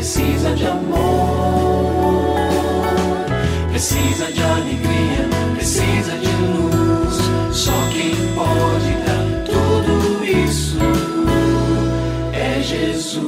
precisa de amor, precisa de alegria, precisa de luz. Só quem pode dar tudo isso é Jesus.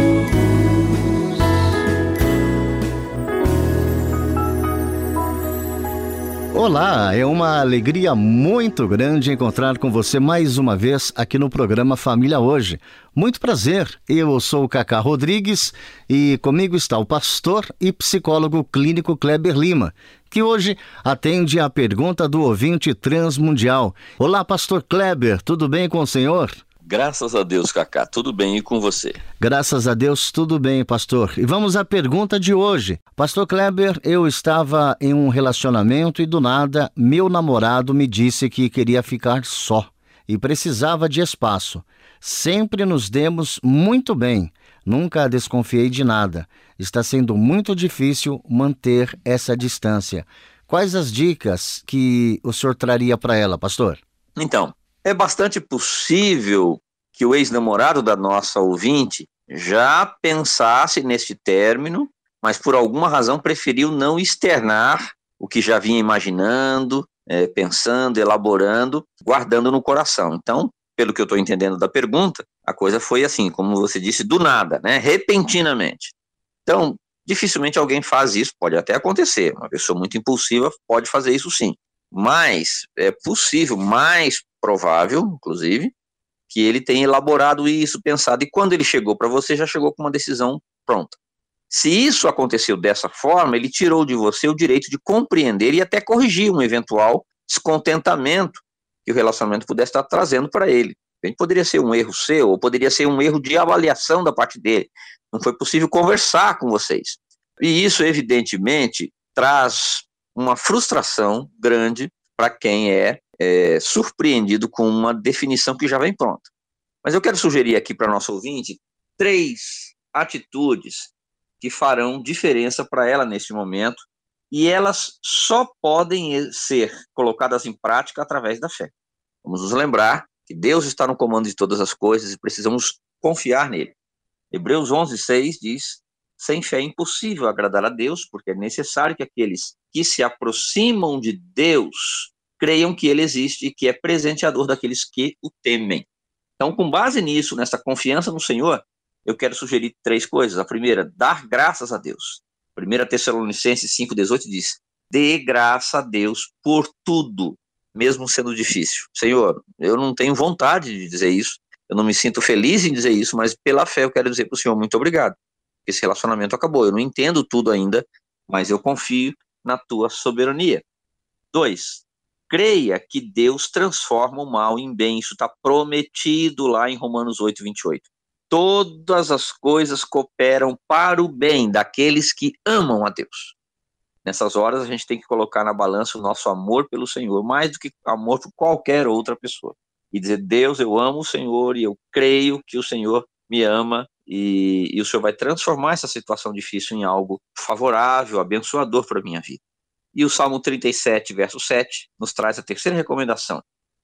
Olá, é uma alegria muito grande encontrar com você mais uma vez aqui no programa Família Hoje. Muito prazer, eu sou o Cacá Rodrigues e comigo está o pastor e psicólogo clínico Kleber Lima, que hoje atende a pergunta do ouvinte transmundial. Olá, pastor Kleber, tudo bem com o senhor? Graças a Deus, Cacá, tudo bem e com você? Graças a Deus, tudo bem, pastor. E vamos à pergunta de hoje. Pastor Kleber, eu estava em um relacionamento e do nada, meu namorado me disse que queria ficar só e precisava de espaço. Sempre nos demos muito bem, nunca desconfiei de nada. Está sendo muito difícil manter essa distância. Quais as dicas que o senhor traria para ela, pastor? Então, é bastante possível que o ex-namorado da nossa ouvinte já pensasse neste término, mas por alguma razão preferiu não externar o que já vinha imaginando, pensando, elaborando, guardando no coração. Então, pelo que eu estou entendendo da pergunta, a coisa foi assim, como você disse, do nada, né? Repentinamente. Então, dificilmente alguém faz isso, pode até acontecer, uma pessoa muito impulsiva pode fazer isso sim, mas é possível, mais provável, inclusive, que ele tenha elaborado isso, pensado, e quando ele chegou para você, já chegou com uma decisão pronta. Se isso aconteceu dessa forma, ele tirou de você o direito de compreender e até corrigir um eventual descontentamento que o relacionamento pudesse estar trazendo para ele. Poderia ser um erro seu, ou poderia ser um erro de avaliação da parte dele. Não foi possível conversar com vocês. E isso, evidentemente, traz uma frustração grande para quem é surpreendido com uma definição que já vem pronta. Mas eu quero sugerir aqui para nosso ouvinte 3 atitudes que farão diferença para ela neste momento, e elas só podem ser colocadas em prática através da fé. Vamos nos lembrar que Deus está no comando de todas as coisas e precisamos confiar nele. Hebreus 11:6 diz: sem fé é impossível agradar a Deus, porque é necessário que aqueles que se aproximam de Deus creiam que ele existe e que é presenteador daqueles que o temem. Então, com base nisso, nessa confiança no Senhor, eu quero sugerir 3 coisas. A primeira, dar graças a Deus. 1 Tessalonicenses 5:18 diz: dê graça a Deus por tudo, mesmo sendo difícil. Senhor, eu não tenho vontade de dizer isso, eu não me sinto feliz em dizer isso, mas pela fé eu quero dizer para o Senhor muito obrigado. Esse relacionamento acabou, eu não entendo tudo ainda, mas eu confio na tua soberania. 2, creia que Deus transforma o mal em bem. Isso está prometido lá em Romanos 8:28. Todas as coisas cooperam para o bem daqueles que amam a Deus. Nessas horas a gente tem que colocar na balança o nosso amor pelo Senhor, mais do que amor por qualquer outra pessoa. E dizer: Deus, eu amo o Senhor e eu creio que o Senhor me ama e o Senhor vai transformar essa situação difícil em algo favorável, abençoador para a minha vida. E o Salmo 37, verso 7, nos traz a terceira recomendação: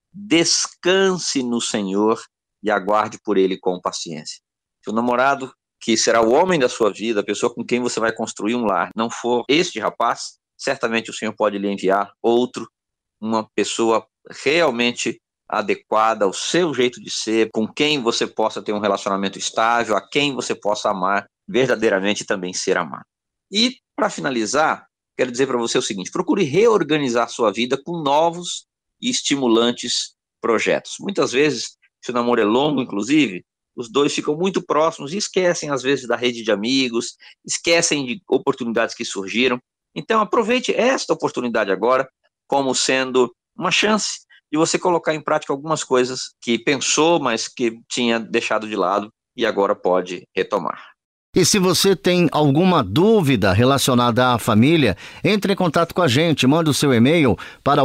descanse no Senhor e aguarde por ele com paciência. Se o namorado, que será o homem da sua vida, a pessoa com quem você vai construir um lar, não for este rapaz, certamente o Senhor pode lhe enviar outro, uma pessoa realmente adequada ao seu jeito de ser, com quem você possa ter um relacionamento estável, a quem você possa amar verdadeiramente e também ser amado. E, para finalizar, quero dizer para você o seguinte: procure reorganizar sua vida com novos e estimulantes projetos. Muitas vezes, se o namoro é longo, inclusive, os dois ficam muito próximos e esquecem, às vezes, da rede de amigos, esquecem de oportunidades que surgiram. Então, aproveite esta oportunidade agora como sendo uma chance de você colocar em prática algumas coisas que pensou, mas que tinha deixado de lado e agora pode retomar. E se você tem alguma dúvida relacionada à família, entre em contato com a gente, manda o seu e-mail para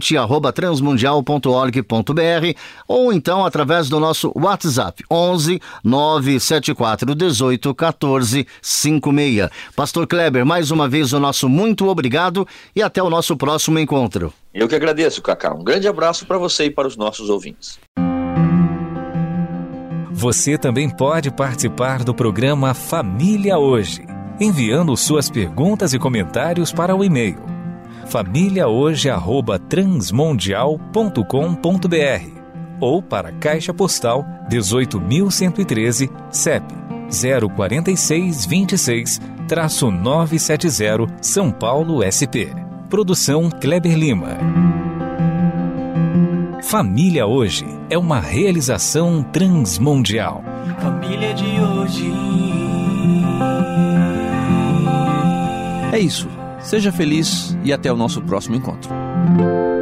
ouvinte@transmundial.org.br ou então através do nosso WhatsApp 11 974 18 14 56. Pastor Kleber, mais uma vez o nosso muito obrigado e até o nosso próximo encontro. Eu que agradeço, Cacá. Um grande abraço para você e para os nossos ouvintes. Você também pode participar do programa Família Hoje, enviando suas perguntas e comentários para o e-mail famíliahoje@transmundial.com.br ou para a Caixa Postal 18.113, CEP 04626-970, São Paulo, SP. Produção Kleber Lima. Família Hoje é uma realização transmundial. Família de hoje. É isso. Seja feliz e até o nosso próximo encontro.